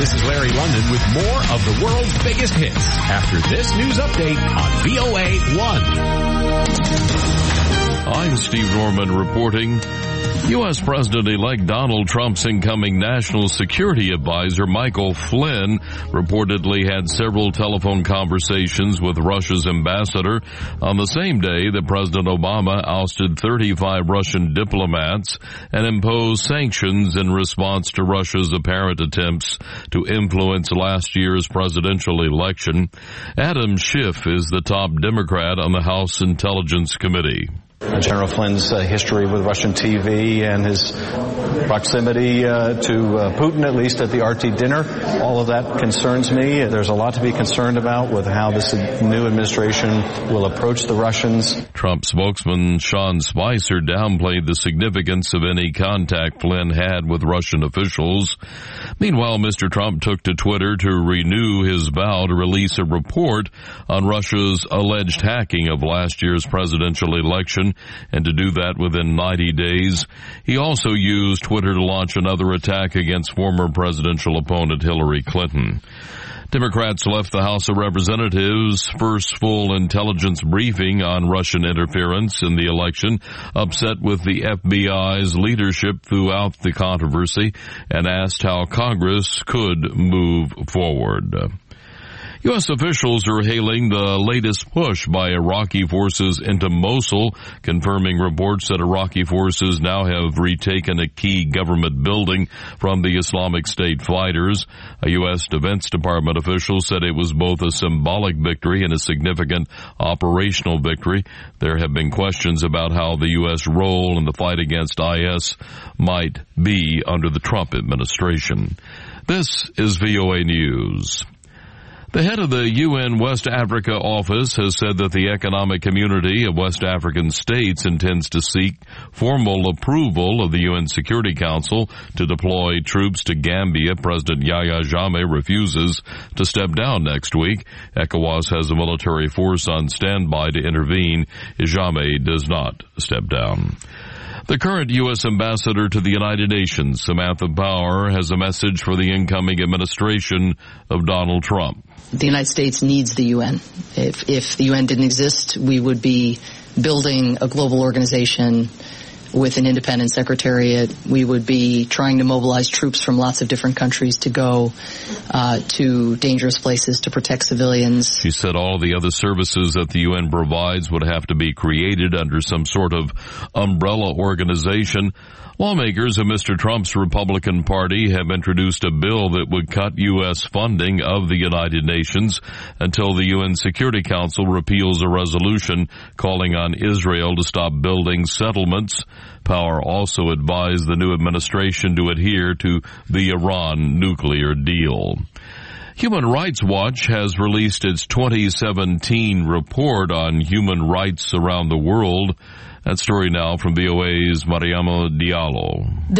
This is Larry London with more of the world's biggest hits after this news update on VOA 1. I'm Steve Norman reporting. U.S. President-elect Donald Trump's incoming National Security Advisor, Michael Flynn, reportedly had several telephone conversations with Russia's ambassador on the same day that President Obama ousted 35 Russian diplomats and imposed sanctions in response to Russia's apparent attempts to influence last year's presidential election. Adam Schiff is the top Democrat on the House Intelligence Committee. General Flynn's history with Russian TV and his proximity to Putin, at least at the RT dinner, all of that concerns me. There's a lot to be concerned about with how this new administration will approach the Russians. Trump spokesman Sean Spicer downplayed the significance of any contact Flynn had with Russian officials. Meanwhile, Mr. Trump took to Twitter to renew his vow to release a report on Russia's alleged hacking of last year's presidential election, and to do that within 90 days. He also used Twitter to launch another attack against former presidential opponent Hillary Clinton. Democrats left the House of Representatives' first full intelligence briefing on Russian interference in the election, upset with the FBI's leadership throughout the controversy, and asked how Congress could move forward. U.S. officials are hailing the latest push by Iraqi forces into Mosul, confirming reports that Iraqi forces now have retaken a key government building from the Islamic State fighters. A U.S. Defense Department official said it was both a symbolic victory and a significant operational victory. There have been questions about how the U.S. role in the fight against IS might be under the Trump administration. This is VOA News. The head of the UN West Africa office has said that the Economic Community of West African States intends to seek formal approval of the UN Security Council to deploy troops to Gambia. President Yahya Jammeh refuses to step down next week. ECOWAS has a military force on standby to intervene if Jammeh does not step down. The current U.S. ambassador to the United Nations, Samantha Power, has a message for the incoming administration of Donald Trump. The United States needs the UN. If the UN didn't exist, we would be building a global organization with an independent secretariat. We would be trying to mobilize troops from lots of different countries to go to dangerous places to protect civilians. She said all the other services that the UN provides would have to be created under some sort of umbrella organization. Lawmakers of Mr. Trump's Republican Party have introduced a bill that would cut U.S. funding of the United Nations until the UN Security Council repeals a resolution calling on Israel to stop building settlements. Power also advised the new administration to adhere to the Iran nuclear deal. Human Rights Watch has released its 2017 report on human rights around the world. That story now from VOA's Mariama Diallo. The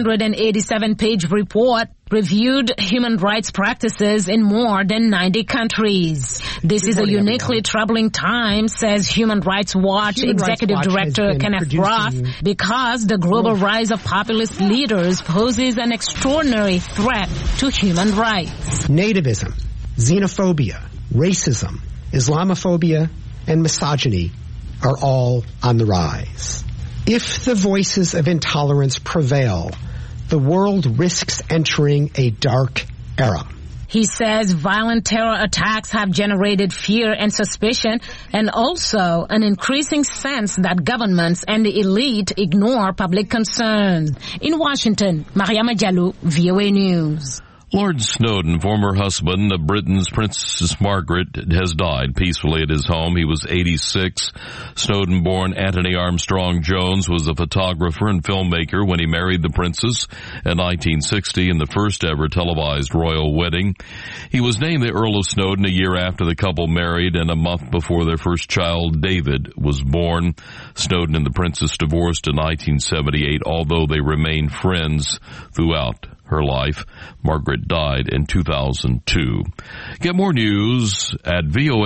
687-page report reviewed human rights practices in more than 90 countries. This is a uniquely troubling time, says Human Rights Watch Executive Director Kenneth Roth, because the global rise of populist leaders poses an extraordinary threat to human rights. Nativism, xenophobia, racism, Islamophobia, and misogyny are all on the rise. If the voices of intolerance prevail, the world risks entering a dark era. He says violent terror attacks have generated fear and suspicion, and also an increasing sense that governments and the elite ignore public concerns. In Washington, Mariama Diallo, VOA News. Lord Snowden, former husband of Britain's Princess Margaret, has died peacefully at his home. He was 86. Snowden-born Anthony Armstrong Jones was a photographer and filmmaker when he married the princess in 1960 in the first ever televised royal wedding. He was named the Earl of Snowden a year after the couple married and a month before their first child, David, was born. Snowden and the princess divorced in 1978, although they remained friends throughout her life. Margaret died in 2002. Get more news at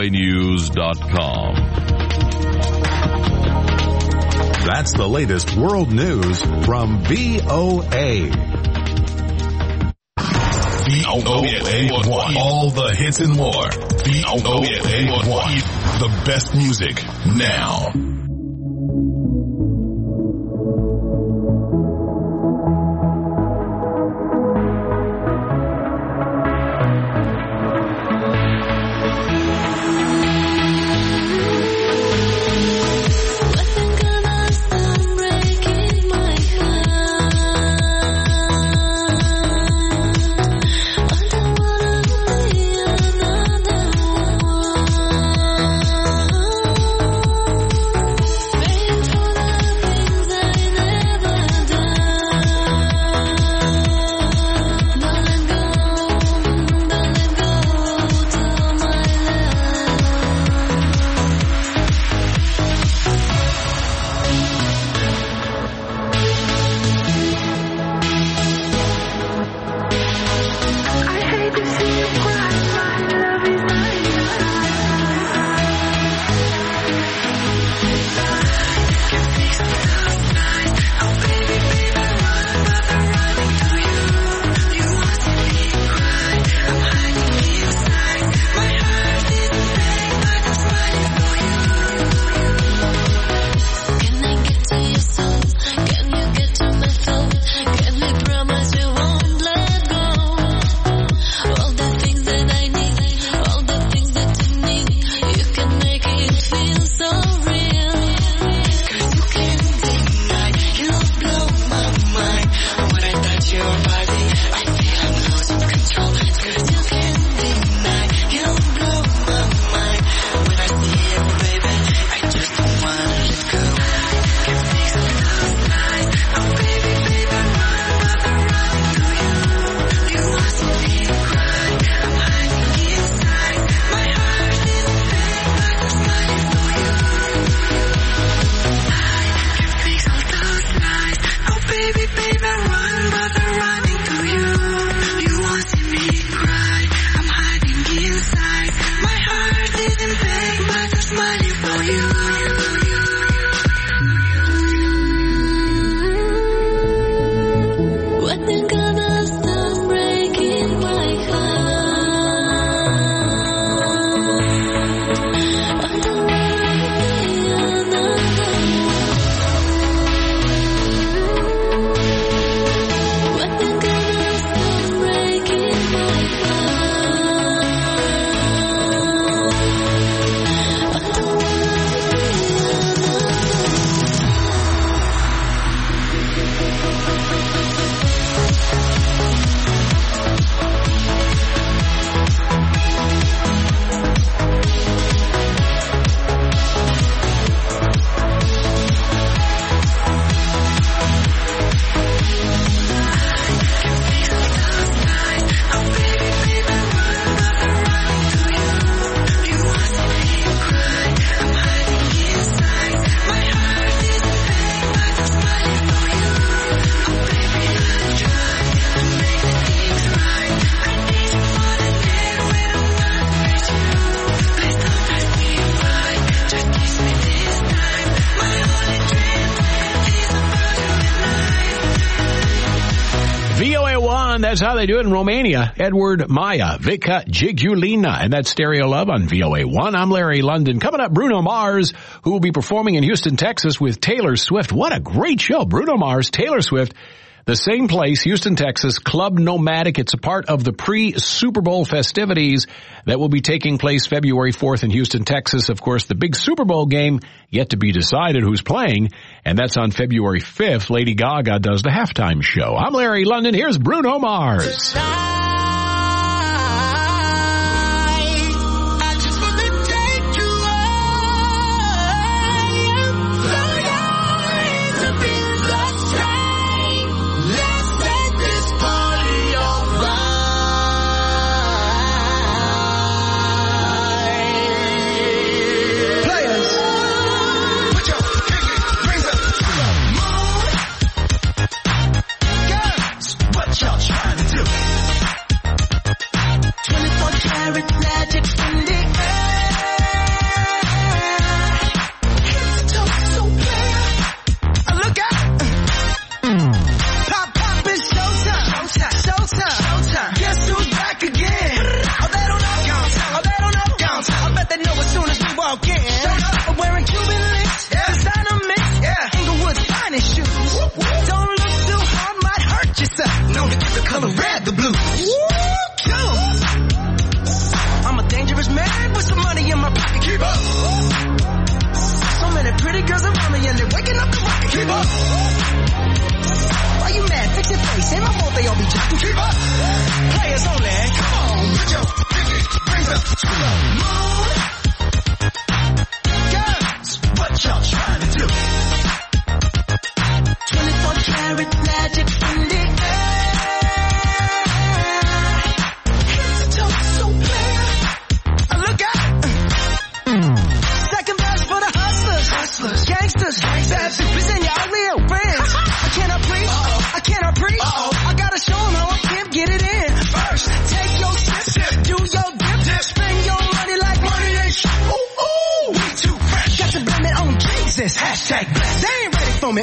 voanews.com. That's the latest world news from VOA. VOA1. All the hits and more. VOA1. The best music now. That's how they do it in Romania. Edward Maya, Vika Jigulina, and that's Stereo Love on VOA1. I'm Larry London. Coming up, Bruno Mars, who will be performing in Houston, Texas with Taylor Swift. What a great show. Bruno Mars, Taylor Swift, the same place, Houston, Texas, Club Nomadic. It's a part of the pre-Super Bowl festivities that will be taking place February 4th in Houston, Texas. Of course, the big Super Bowl game yet to be decided who's playing, and that's on February 5th. Lady Gaga does the halftime show. I'm Larry London. Here's Bruno Mars. Y'all trying to do back again. Oh, they don't know. Oh, they don't know. I bet they know as soon as we walk in. I'm wearing Cuban links, designer mix, Inglewood's finest shoes. Don't look too hard, might hurt yourself. Known to keep the color red, the blues. I'm a dangerous man with some money in my pocket. Keep up. So many pretty girls around me and they're waking up the rocket. Keep up. Why you mad? Fix your face. Ain't my fault they all be jacking. Keep up. Players only. Come on, put your pinky rings up to the moon. Girls, what y'all trying to do? 24 karat magic in the air. Hit the toe so clear. Look out. Second verse for the hustlers, gangsters, bad bitches and y'all real friends. I cannot preach. I gotta show them how a pimp get it in. First, take your sip, do your dip, spend your money like money ain't shit. Ooh, we too fresh. Got to blame it on Jesus. Hashtag blessed. They ain't ready for me.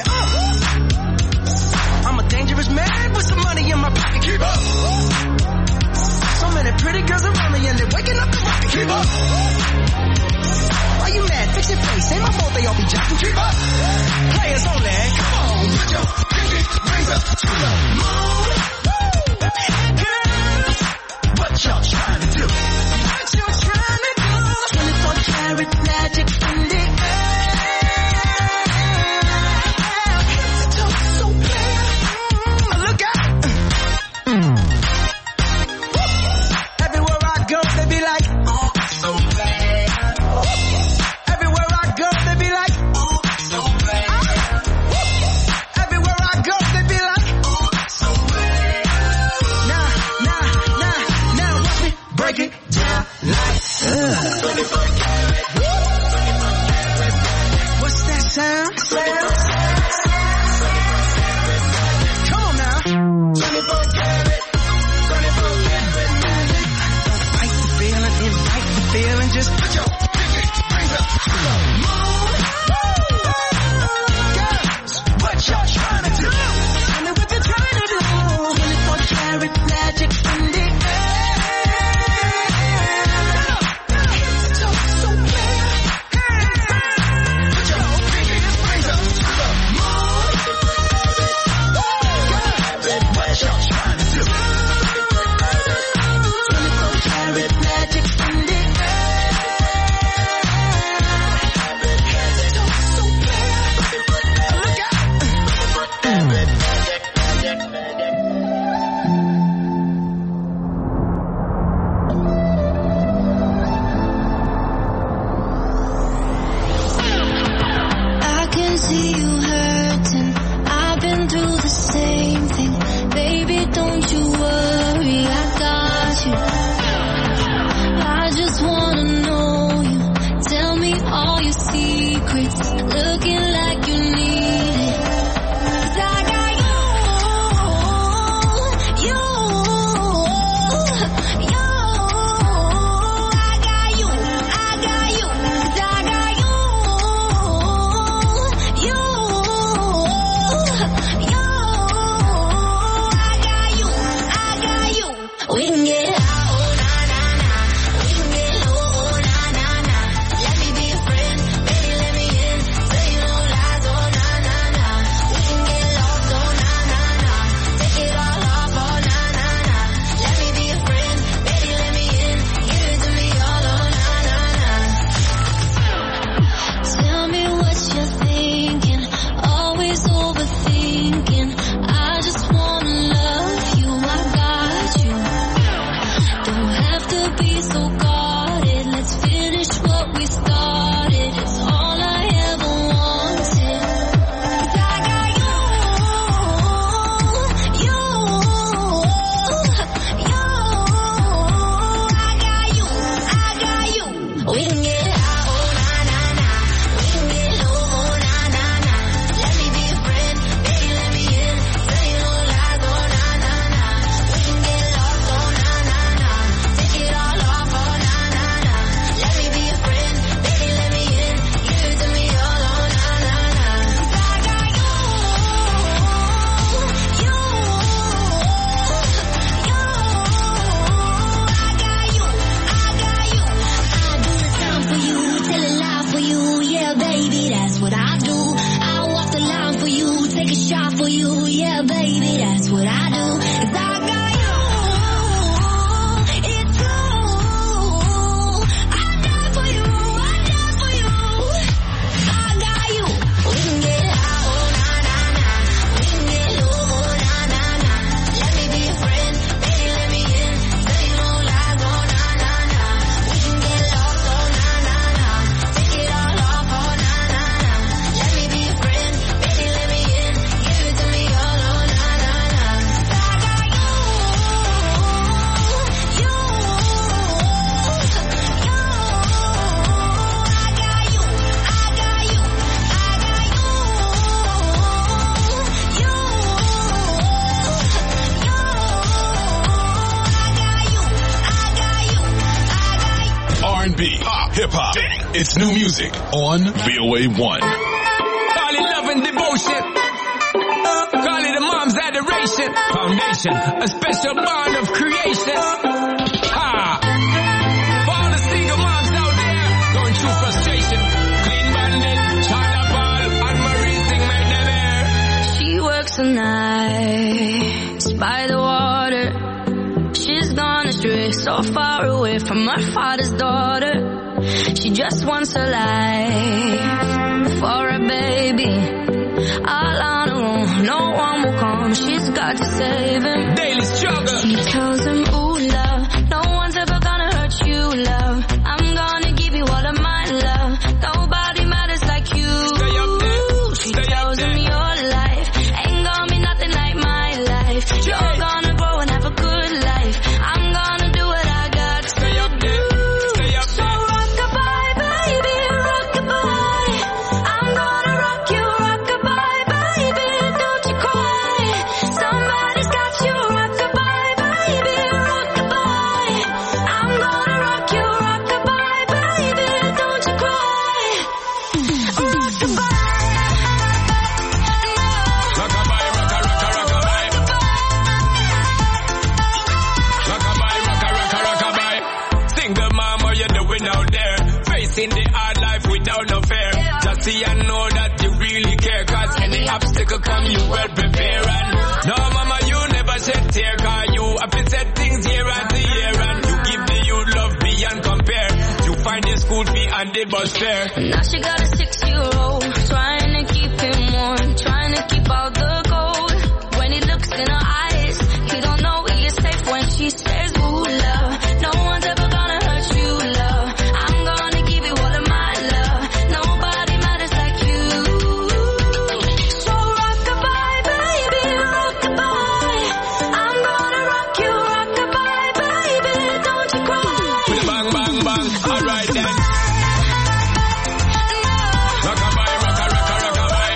I'm a dangerous man with some money in my pocket. Keep up. So many pretty girls around me and they're waking up the rocket. Keep up. Why you mad? Fix your face. Ain't my fault they all be jacking. Keep up. Players only. Come on, put your pinky rings up to the moon. Girls, what y'all trying to do? What you trying to do? 24 karat magic in the air. Hit the toe so clear. Look out. Everywhere I go, they be like, oh, so bad. Everywhere I go, they be like, oh, so bad. Everywhere I go, they be like, oh, so bad. Now, watch me break it down like, what's that sound? Come on now. 24 karat. Fight the feeling, invite the feeling, just put your pinky rings up to the moon. Girls, what y'all trying to do? Tell me what you're trying to do. 24 karat magic in the air. Hit the toe so clear. Put your pinky rings up to the moon. Girls, what y'all trying to do? 24 karat magic in the air. Hit the toe so clear. Look out. I can see you hurting. I've been through the same thing. Baby, don't you worry, I got you. I just wanna know you. Tell me all your secrets. Looking like you need it. 'Cause I got you. I got you. 'Cause I got you. We can get out, oh na na na. We can get low, oh na na na. Let me be a friend, baby, let me in. Say no lies, oh na na na. We can get lost, oh na na na. Take it all off, oh na na na. Let me be a friend, baby, let me in. Give it to me all, oh na na na. Tell me what you're thinking, always overthinking. I just wanna love you, I got you. R&B, pop, hip-hop. It's new music on VOA1. Call it love and devotion. Call it a mom's adoration. Foundation, a special bond of creation. For all the single moms out there going through frustration. Clean Bandit, China Ball, and Marie sing my name. She works the nights by the water. She's gone astray, so far away from her father's daughter. She just wants a life for a baby. All on her own, no one will come. She's got to save him. Daily struggle. She tells him, ooh, love, no one's ever gonna hurt you, love. I'm gonna give you all of my love. Nobody matters like you. Stay up there. She tells him your life ain't gonna be nothing like my life. You're gonna grow and have a good life. I'm gonna do what I got to Stay up there. Stay up So there. rock-a-bye, baby, rock-a-bye. I'm gonna rock you, rock-a-bye, baby, don't you cry. Somebody's got you, rock-a-bye, baby, rock-a-bye. I'm gonna rock you, rock-a-bye, baby, don't you cry. Rock-a-bye. Rockabye, rocka, rocka, rockabye. Rockabye, rocka, rocka, rockabye. Single mom, what you doing out there? Facing the hard life without no fear. Just see and know that you really care. Cause any obstacle come, you well prepare. And no, mama, you never shed tear. Cause you have to set things year after year. And you give the youth love beyond compare. You find the school fee and the bus fare. Now she got a 6-year-old, trying to keep him warm, trying to keep out the cold. When he looks in her eyes, he don't know he is safe when she says, ooh, love, no one's ever gonna hurt you, love. I'm gonna give you all of my love. Nobody matters like you. So rock-a-bye, baby, rock-a-bye. I'm gonna rock you, rock-a-bye, baby, don't you cry. With a bang, bang, bang. Alright then. Rockabye, rocka, rocka, rockabye.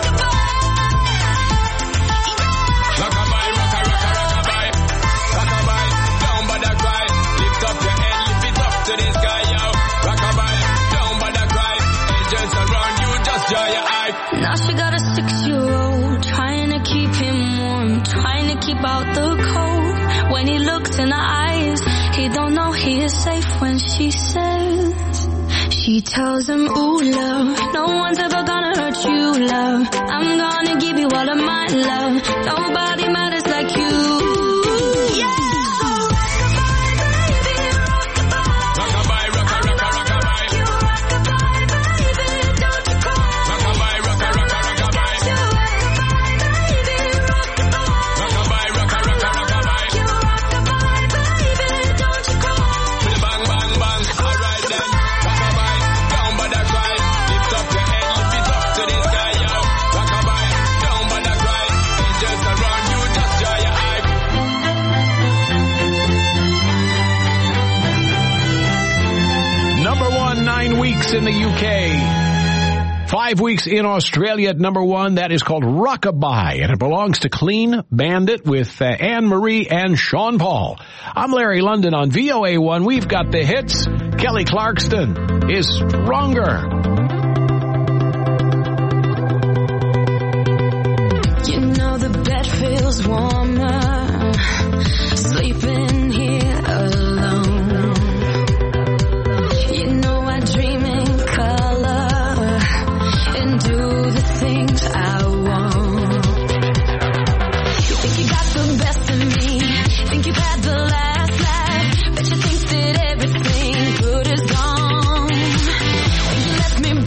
Rockabye, rocka, rocka, rockabye. Rockabye, down by the cry. Lift up your head, lift it up to the sky, yo. Rockabye, down by the cry. Angels around you, just draw your eye. Now she got a 6-year-old, trying to keep him warm, trying to keep out the cold. When he looks in her eyes, he don't know he is safe when she says, she tells him, ooh, love, no one's ever gonna hurt you, love. I'm gonna give you all of my love. Nobody matters like you. Yeah! Rockabye, rocka, rocka, rockabye. Rockabye, rocka, rocka, rockabye. Rockabye, rocka, rocka, rockabye. With a bang, bang, bang. Alright then. Rockabye, down by the cry. Lift up your head, lift it up to the sky, yo. Rockabye, down by the cry. Angels around you, just draw your eye. Number 1, 9 weeks in the UK. 5 weeks in Australia at number 1. That is called Rockabye, and it belongs to Clean Bandit with Anne-Marie and Sean Paul. I'm Larry London on VOA1. We've got the hits. Kelly Clarkson is Stronger. You know the bed feels warmer, sleeping here alone. You know I dream in color and do the things I want. You think you got the best of me, think you've had the last laugh, but you think that everything good is gone. When you left me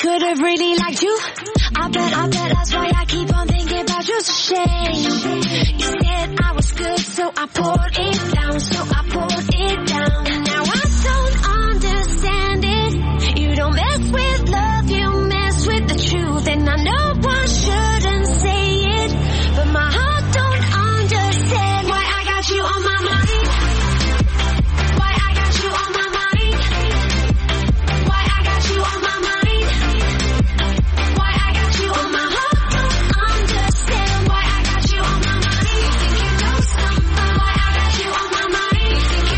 could have really liked you. I bet that's why I keep on thinking about you. It's a shame. You said I was good, so I poured it down, And now I don't understand it. You don't mess with love, you mess with the truth. And I know I shouldn't say it, but my heart don't understand why I got you on my mind. Why I got you on my mind. Why I got you on my mind. Why I got you on my heart don't understand why I got you on my mind. You think you know something? Why I got you on my mind. You think you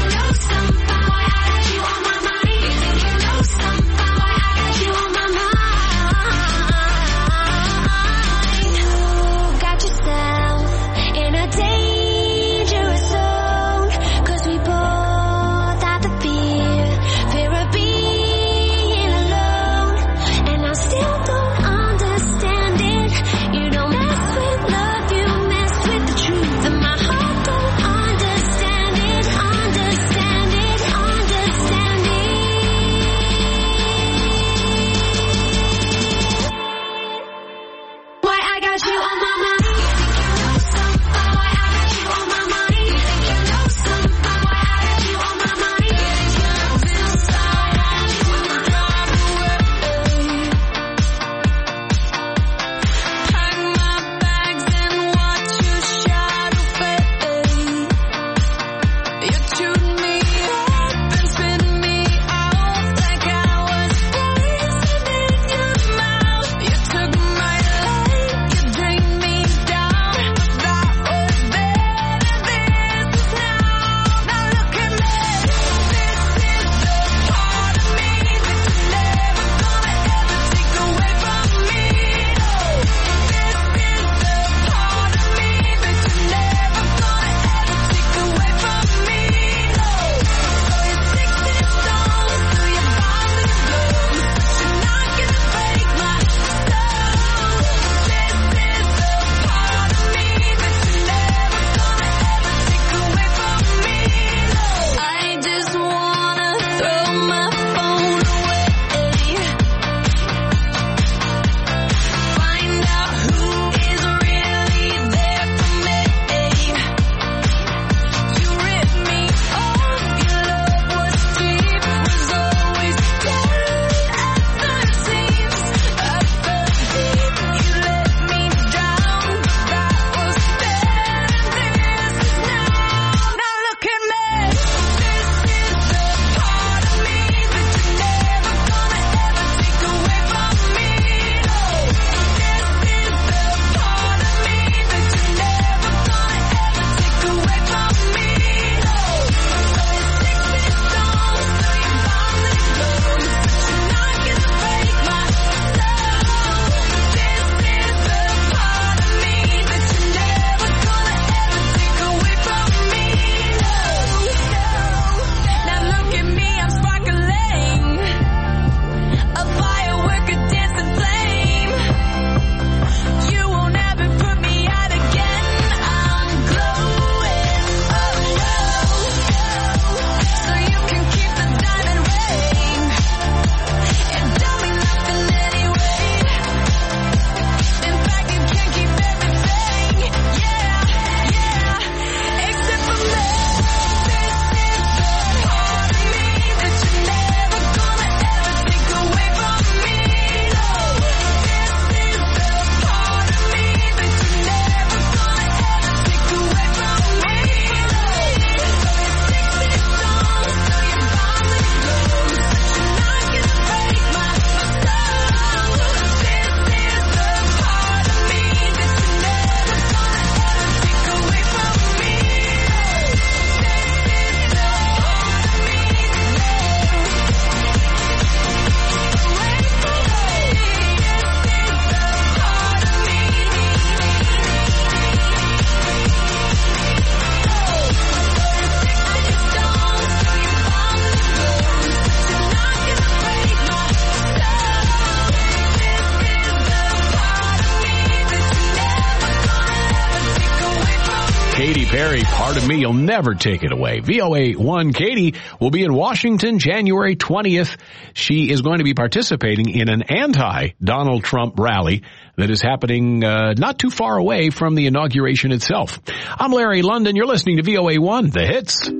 Pardon me, you'll never take it away. VOA1 Katie will be in Washington January 20th. She is going to be participating in an anti-Donald Trump rally that is happening not too far away from the inauguration itself. I'm Larry London. You're listening to VOA1, The Hits.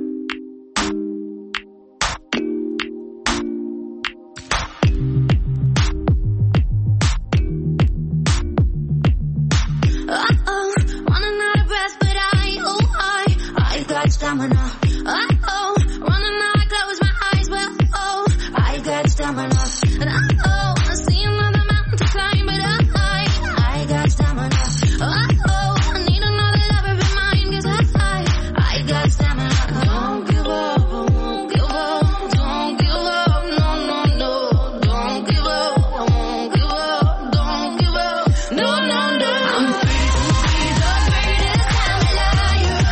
Stamina. Running out, I close my eyes, but I got stamina. And I see another mountain to climb, but I got stamina. I need another lover of mine, 'cause I got stamina. Don't give up, I won't give up. Don't give up, no. Don't give up, I won't give up. Don't give up, no. I'm free to be the greatest time alive.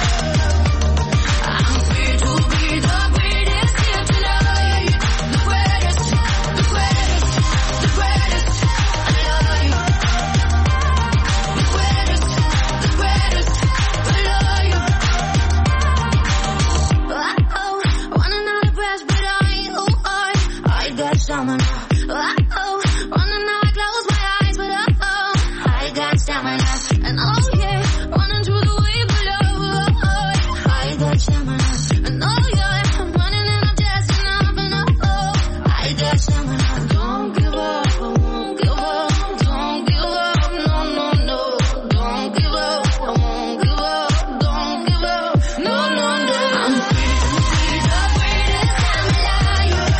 Stamina. Running out, I close my eyes, but I got stamina. And running through the wave of love, I got stamina. And I'm running and I'm just enough, and I got stamina. Don't give up, I won't give up. Don't give up, no. Don't give up, I won't give up. Don't give up, no. I'm free to be the greatest time alive.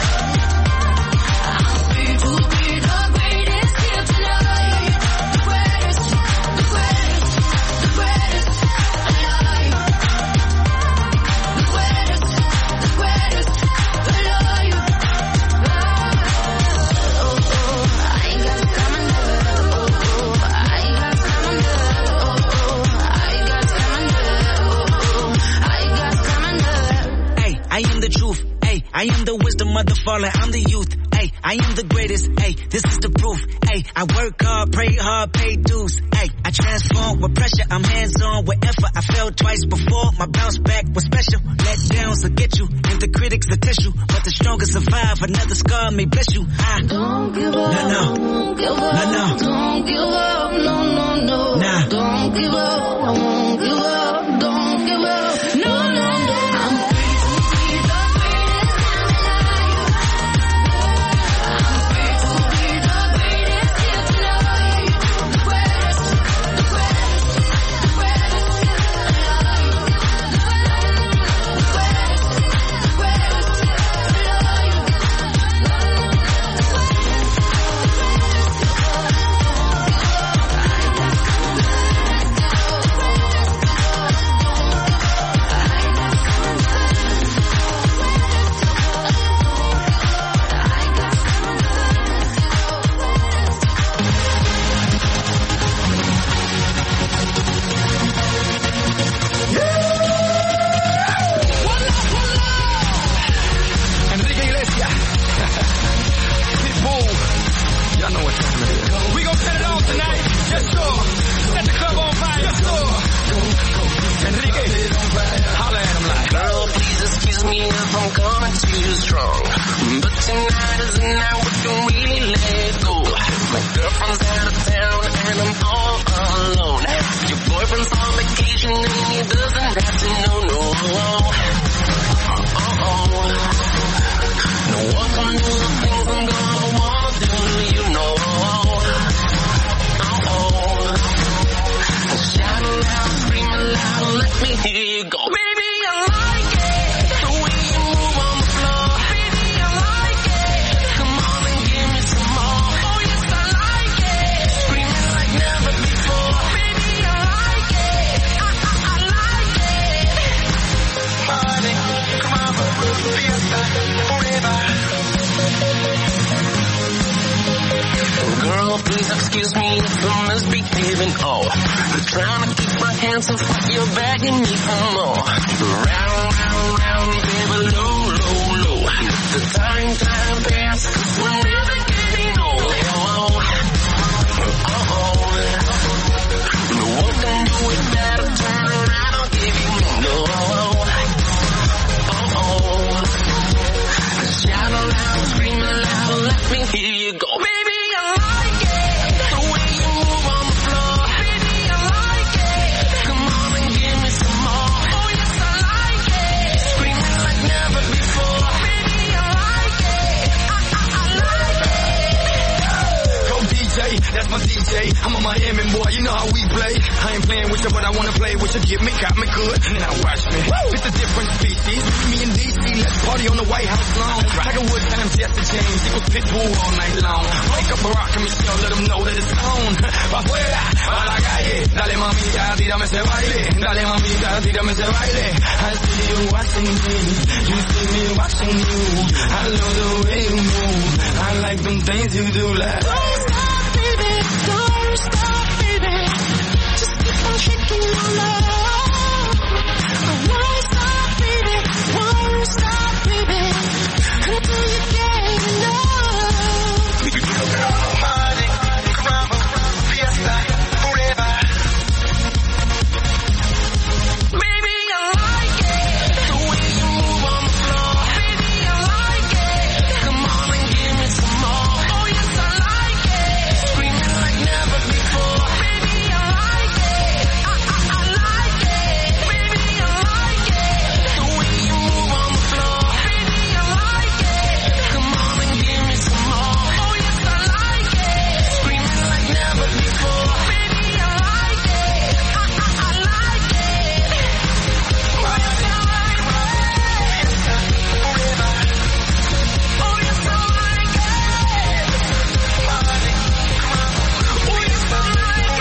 I am the wisdom of the fallen, I'm the youth, ayy, I am the greatest, ayy, this is the proof, ayy, I work hard, pray hard, pay dues, ayy, I transform with pressure, I'm hands-on with effort, I fell twice before, my bounce back was special, let downs will get you, and the critics will test you, but the strongest survive, another scar may bless you, don't give up, no, don't give up, don't give up, no, nah, don't give up, I won't give up, don't give up, no, I'm free to be the greatest time alive. I'm free to be the greatest gift alive. The greatest alive. The please excuse me if I'm misbehaving. Oh, I'm trying to keep my hands off, but you're begging me for more. Round, round, round, baby, low, low, low. The time pass, 'cause we're never getting old. No one can do it better. Turn around, I'll give you no. DJ. I'm a Miami boy, you know how we play. I ain't playing with you, but I wanna play with you. Get me, got me good. Now watch me. It's a different species. Me and DC, let's party on the White House lawn. Tiger Woods times Jesse James, equals Pitbull all night long. Wake up Barack and Michelle, let them know that it's on. Pa' fuera, pa' la calle. Dale mamita, tírame ese baile. Dale mamita, tírame ese baile. I see you watching me, you see me watching you. I love the way you move. I like them things you do like. Don't stop, baby. Don't stop, baby. Just keep on shaking your love. Won't stop, baby. Won't stop, baby. Until you get enough. Party, caramba, fiesta, forever. Baby, I like it. The way you move on the floor. Baby, I like it. Come on and give me some more. Oh yes, I like it. Screaming like never before. Baby, I like it. I like it. Baby, I like it. The way you move on the floor. Baby, I like it. Come on and give me some more. Oh yes, I like it. Screaming like never before. Baby, I like it. I like it. Oh yes, I like it. Forever. Oh yes, I like it. Party, caramba. Oh yes, I like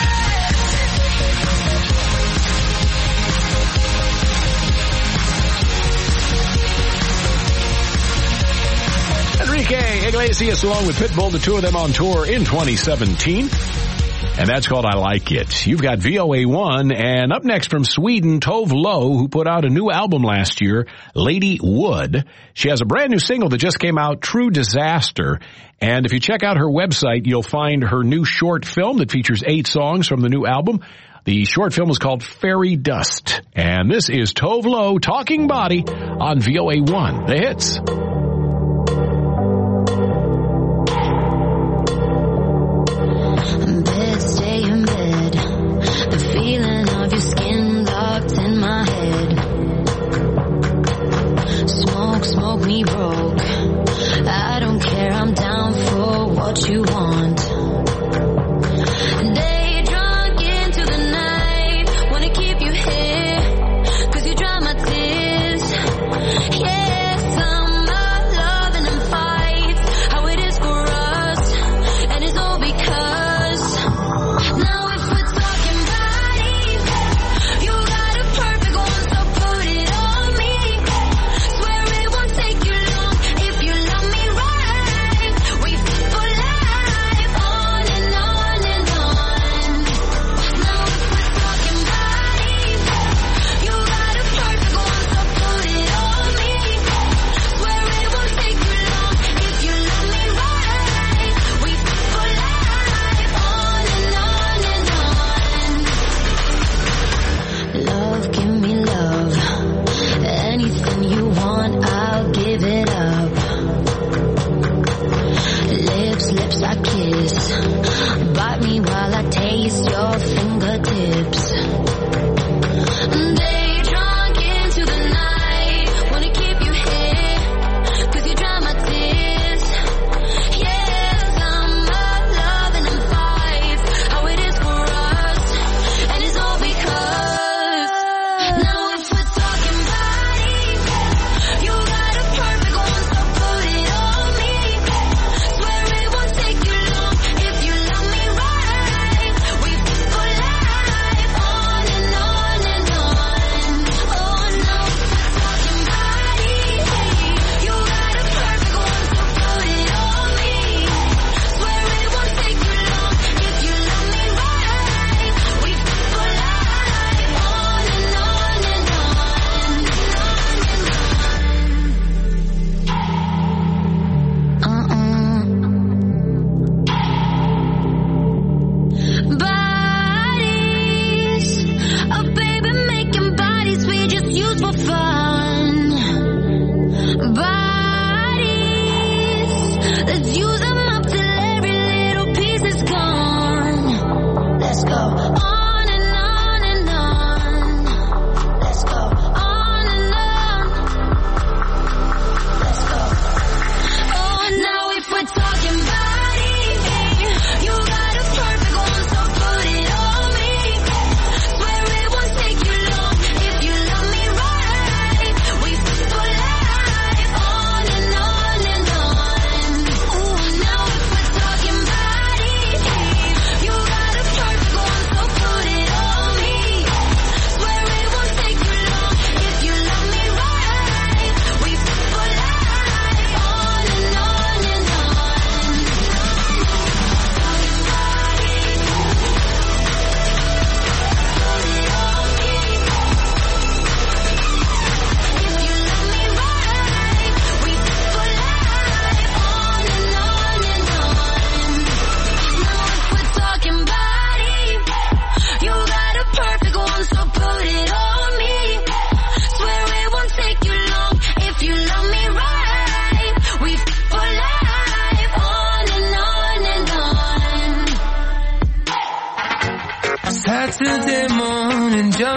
Enrique Iglesias along with Pitbull, the two of them on tour in 2017. And that's called I Like It. You've got VOA1, and up next from Sweden, Tove Lo, who put out a new album last year, Lady Wood. She has a brand new single that just came out, True Disaster. And if you check out her website, you'll find her new short film that features 8 songs from the new album. The short film is called Fairy Dust. And this is Tove Lo, Talking Body, on VOA1, The Hits. Stay in bed. The feeling of your skin locked in my head. Smoke me broke. I don't care, I'm down for what you want. Day drunk into the night. Wanna keep you here, 'cause you dry my tears. Yeah, summer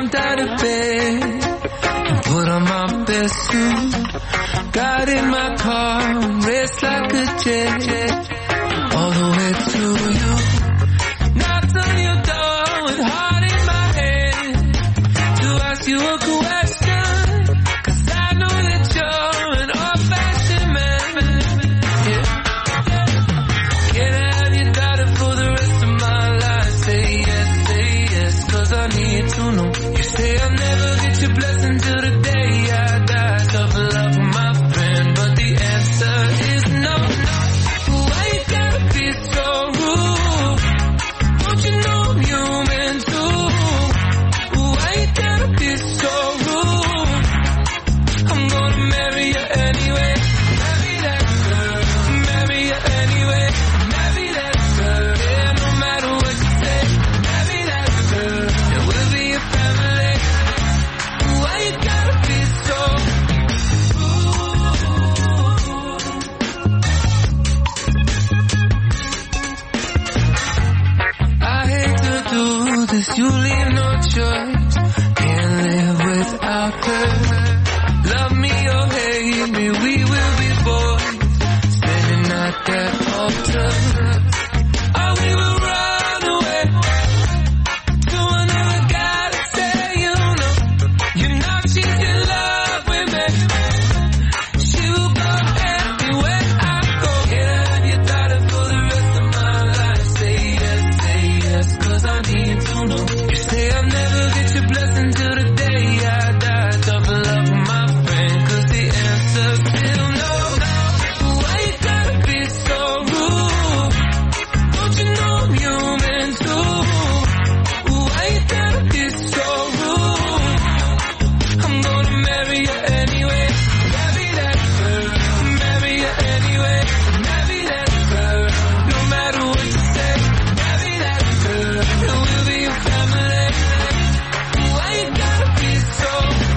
jumped out of bed and put on my best suit. Got in my car and raced like a jet all the way to you. Knocked on your door with heart in my hand to ask you a question, 'cause I know that you're an old-fashioned man. Yeah. Can I have your daughter for the rest of my life? Say yes, 'cause I need to know. You say I'll never get your blessing till the day I die. Tough love for my friend, but the answer is no. Why you gotta be so rude? Don't you know I'm human too? Why you gotta be so rude? I'm gonna marry you anyway. Marry that girl. Marry you anyway. Marry that girl. Yeah, no matter what you say. Marry that girl. And we'll be a family. Why you gotta be so I hate to do this, you leave no choice. Can't live without her. Love me or hate me, we will be boys. Standing at that altar. Or we will run away to another guy to say you know she's in love with me. She will go everywhere I go. Can I have your daughter for the rest of my life? Say yes, 'cause I need to know. You say I'll never get your blessing till the day I die. Tough love for my friend, 'cause the answer's still no. Why you gotta be so rude? Don't you know I'm human too? Why you gotta be so rude? I'm gonna marry you anyway. Marry that girl. Marry you anyway. Marry that girl. No matter what you say. Marry that girl. And we'll be a family. Why you gotta be so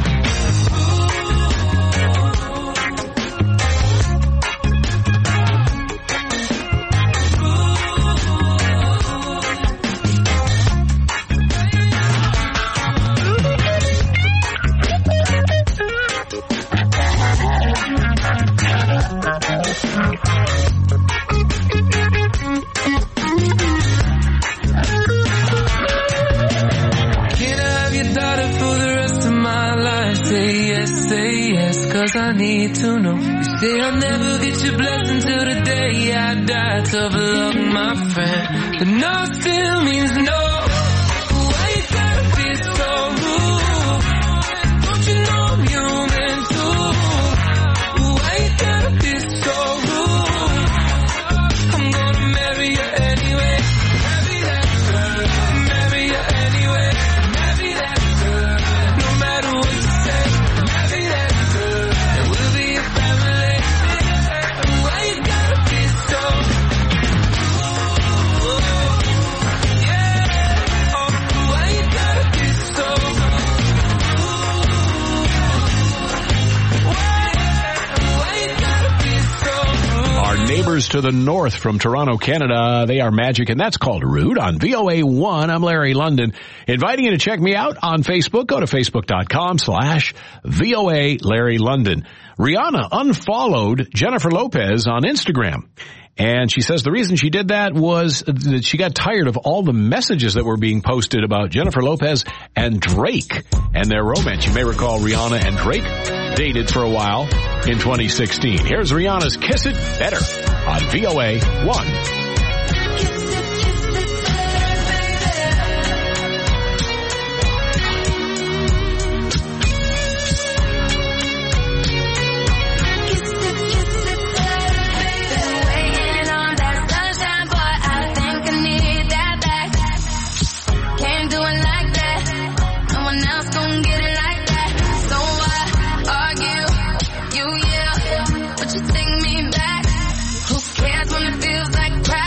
Can I have your daughter for the rest of my life? Say yes, 'cause I need to know. You say I'll never get your blessing till the day I die. Tough luck, my friend, but no still means no. Why you gotta be so rude? Don't you know I'm human too? Why you gotta be so rude? I'm gonna marry you anyway. Marry that girl. Marry you anyway. Marry that girl. No matter what you say. Marry that girl. And we'll be a family. Why you gotta be so yeah. Oh, why you gotta be so why you gotta be so Our neighbors to the north from Toronto, Canada, they are Magic, and that's called Rude on VOA1. I'm Larry London, inviting you to check me out on Facebook. Go to facebook.com/VOA Larry London. Rihanna unfollowed Jennifer Lopez on Instagram. And she says the reason she did that was that she got tired of all the messages that were being posted about Jennifer Lopez and Drake and their romance. You may recall Rihanna and Drake dated for a while in 2016. Here's Rihanna's Kiss It Better on VOA1. But you take me back. Who cares when it feels like crap?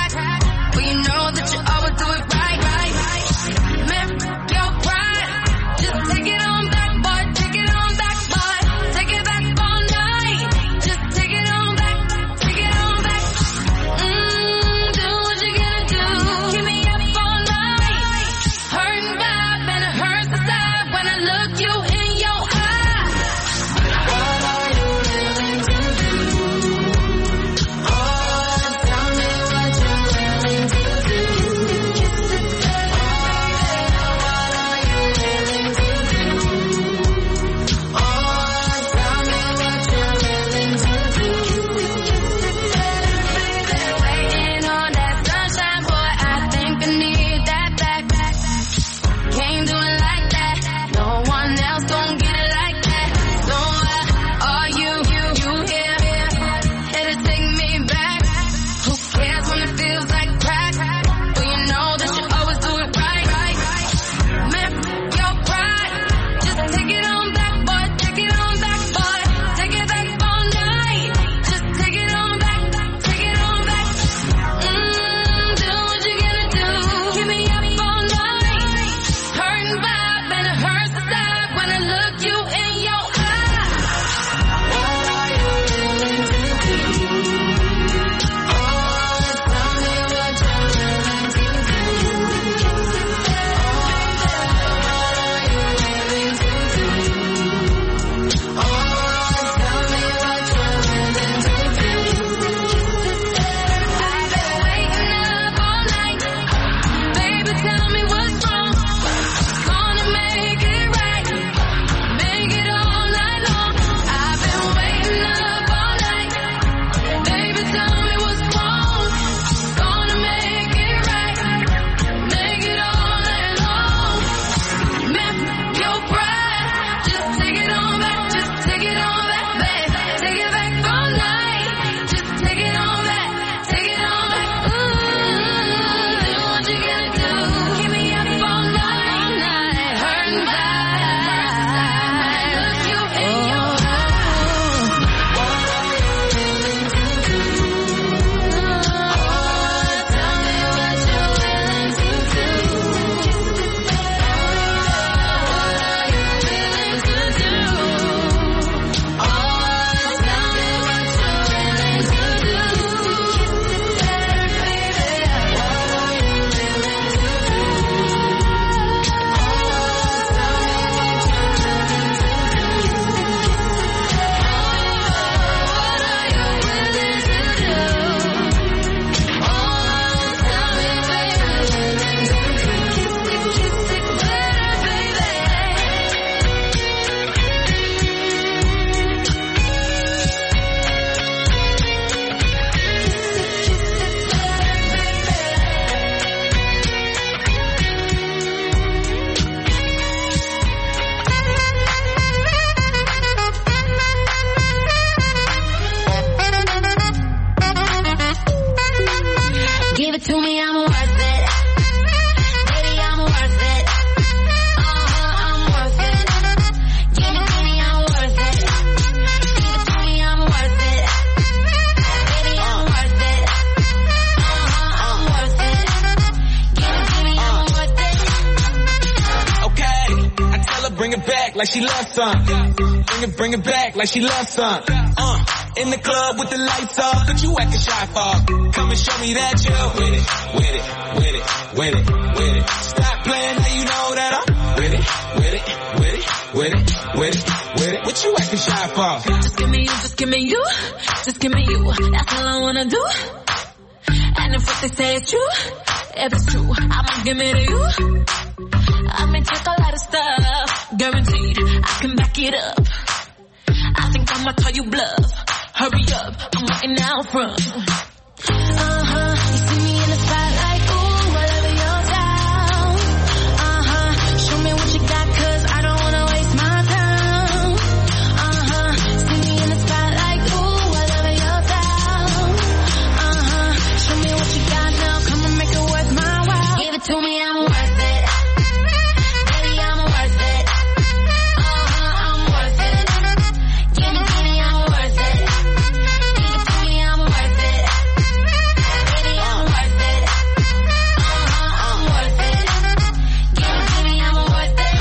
like she loves some. Bring it back like she loves some. In the club with the lights off, but you acting shy for. Come and show me that you're with it, with it, with it, with it, with it. Stop playing, now you know that I'm with it, with it, with it, with it, with it, with it. What you acting shy for? Just give me you, just give me you, just give me you. That's all I wanna do. And if what they say is true, if it's true, I'ma give it to you. I may take a lot of stuff, guaranteed I can back it up. I think I'ma call you bluff. Hurry up, I'm waiting out front. You see me in the spotlight, ooh, whatever you're down. Show me what you got, cause I don't wanna waste my time. See me in the spotlight, ooh, whatever you're down. Show me what you got now, come and make it worth my while. Give it to me, I'm worth it. Baby, I'm worth it. I'm worth it. Give it to me, I'm worth it. Give it to me, I'm worth it. Baby, I'm worth it. I'm worth it. Give it to me, I'm worth it.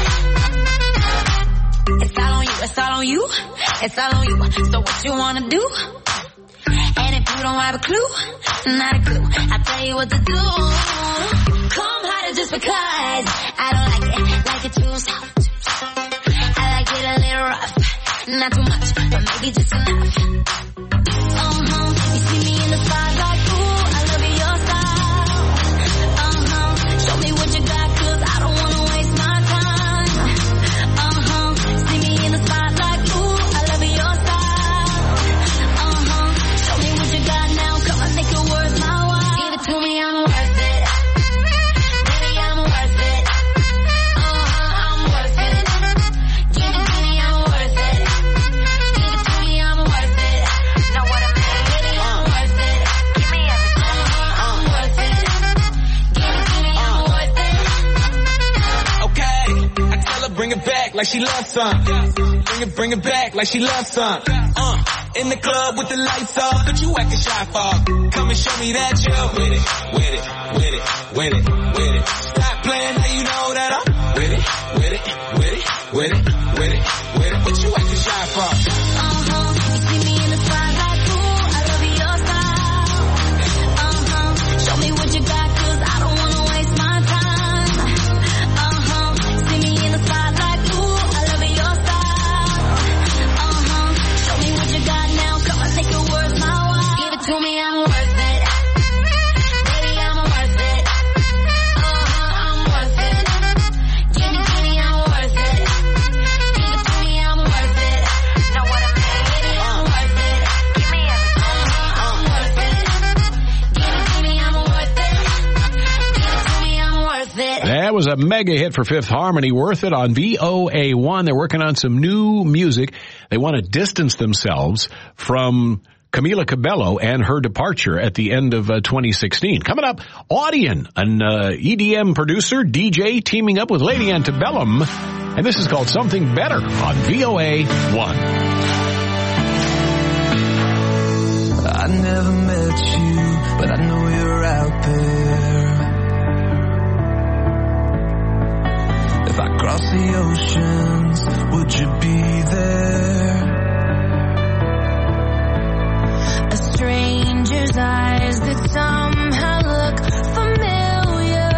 It's all on you, it's all on you, it's all on you. So what you wanna do? And if you don't have a clue, not a clue, I'll tell you what to do. Come harder just because I don't like it too soft. I like it a little rough, not too much, but maybe just enough. You see me in the spotlight, ooh, I love your style. Show me what you got, cause I don't wanna waste my time. See me in the spotlight, ooh, I love your style. Show me what you got now, come on, make it worth my while. Give it to me, I'm worth it. Baby, I'm worth it. I'm worth it. Give it to me, I'm worth it. Give it to me, I'm worth it. Know what I mean? Baby, I'm worth it. Give me everything. I'm worth it. Give it to me, I'm worth it. Okay, I tell her bring it back like she loves some. Bring it back like she loves some. In the club with the lights off, but you acting shy for. Come and show me that you're with it, with it, with it, with it, with it. Stop playing, now you know that I'm with it, with it, with it, with it, with it, with it. What you acting shy for? You see me in the spotlight, ooh, I love your style. Show me what you got, cause I don't wanna waste my time. See me in the spotlight, ooh, I love your style. Show me what you got now, come on, make it worth my while. Give it to me, I'm worth it. Baby, I'm worth it. I'm worth it. Give it to me, I'm worth it. Give it to me, I'm worth it. Know what I mean? Baby, I'm worth it. Give me everything. I'm worth it. Give it to me, I'm worth it. Give it to me, I'm worth it. That was a mega hit for Fifth Harmony, Worth It, on VOA1. They're working on some new music. They want to distance themselves from Camila Cabello and her departure at the end of 2016. Coming up, Audion, an EDM producer, DJ, teaming up with Lady Antebellum. And this is called Something Better on VOA1. I never met you, but I know you're out there. If I cross the oceans, would you be there? A stranger's eyes that somehow look familiar.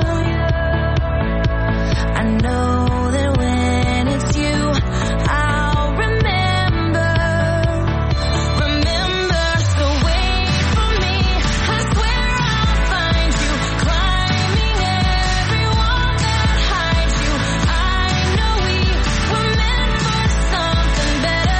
I know that when it's you, I'll remember. So wait for me. I swear I'll find you, climbing every wall that hides you. I know we were meant for something better.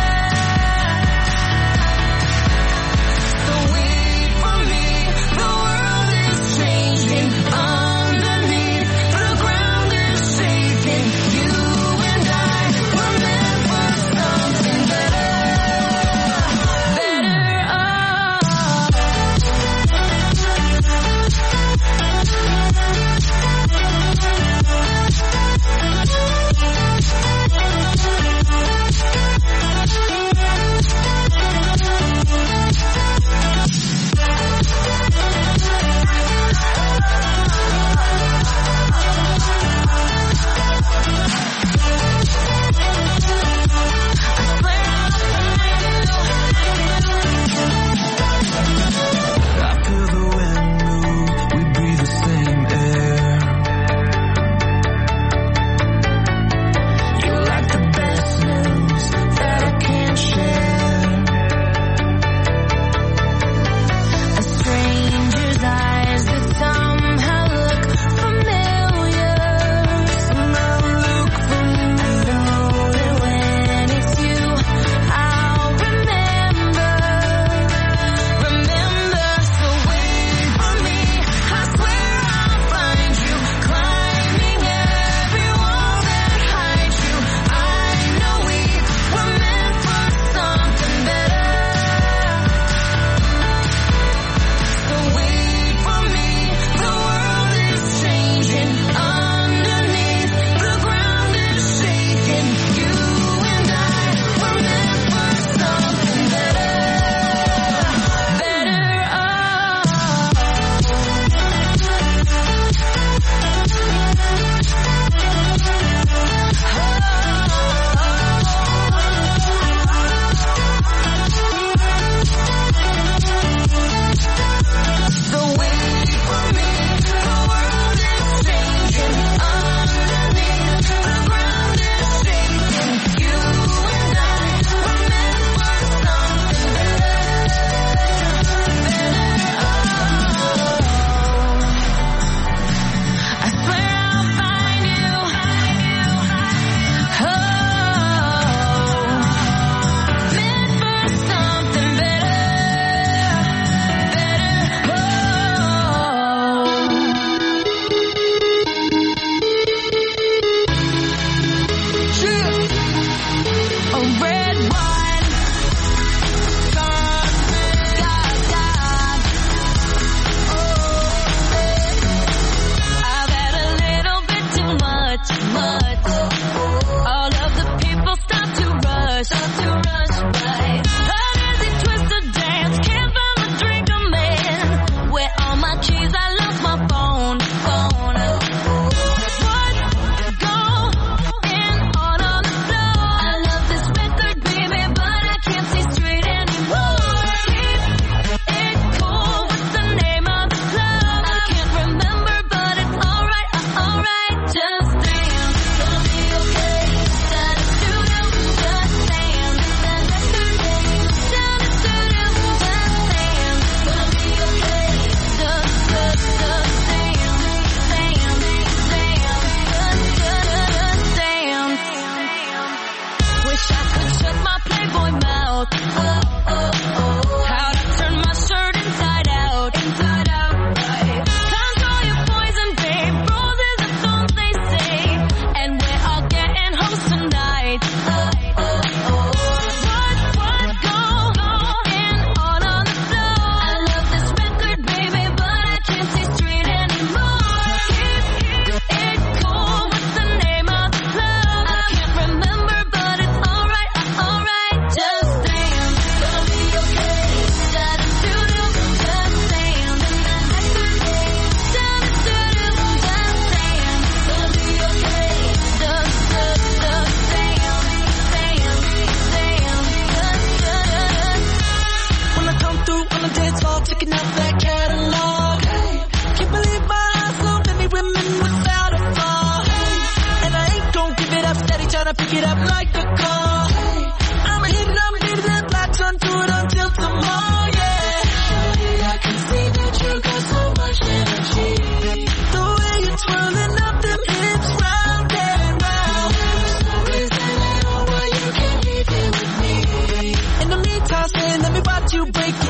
break